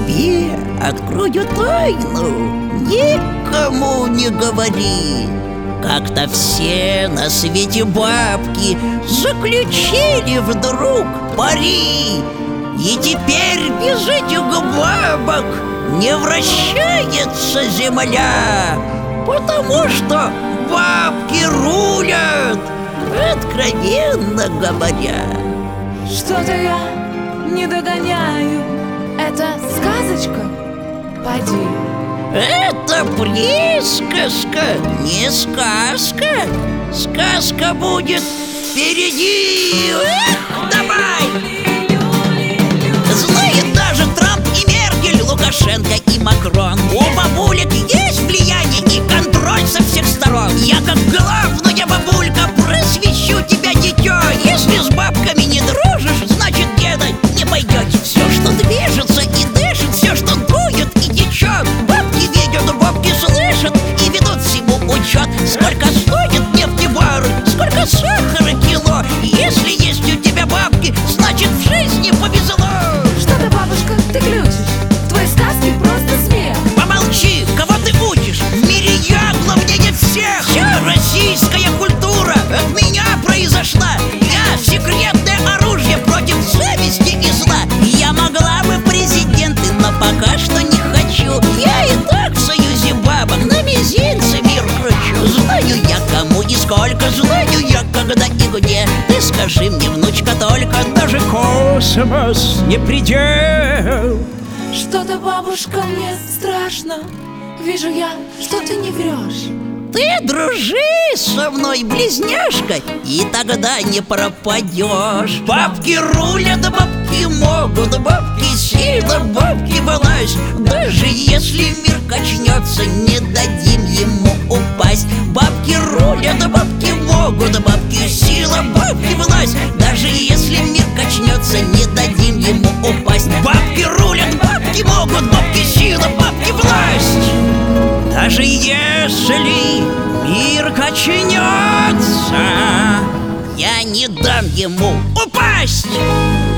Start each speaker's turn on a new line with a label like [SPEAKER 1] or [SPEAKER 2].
[SPEAKER 1] тебе открою тайну, никому не говори. Как-то все на свете бабки заключили вдруг пари, и теперь без этих бабок не вращается земля, потому что бабки рулят, откровенно говоря.
[SPEAKER 2] Что-то я не догоняю. Это сказочка? Пойди.
[SPEAKER 1] Это присказка, не сказка. Сказка будет впереди. Давай! Знает даже Трамп и Меркель, Лукашенко и Макрон. У бабулек есть влияние и контроль со всех сторон. Я как главная бабулька просвещу тебя, дитё. Если с бабками не дружишь, значит, деда не пойдете. Все, что движется и дышит, все, что дует и течет, бабки видят, бабки слышат и ведут всему учет. Сколько стоит нефтебары, сколько сахара кило. Если есть у тебя бабки, значит, в жизни повезло.
[SPEAKER 2] Что-то, бабушка, ты глючишь. Твои сказки просто смех.
[SPEAKER 1] Помолчи, кого ты учишь? В мире я главнее всех. Вся российская культура от меня произошла. Я секретное оружие против зависти и зла. Я могла бы президенты, но пока что не хочу. Я и так в союзе бабок на мизинце мир кручу. Знаю я кому и сколько, знаю я когда и где. Ты скажи мне, внучка, только даже космос не предел.
[SPEAKER 2] Что-то, бабушка, мне страшно. Вижу я, что ты не врешь.
[SPEAKER 1] Ты дружи со мной, близняшка, и тогда не пропадешь. Бабки рулят, бабки могут, бабки сила, бабки власть. Даже если мир качнется, не дадим ему упасть. Бабки рулят, бабки могут, бабки сила, бабки власть. Даже если мир качнется, не дадим ему упасть. Бабки рулят, бабки могут, бабки сила, бабки власть. Даже если мир качнется, я не дам ему упасть.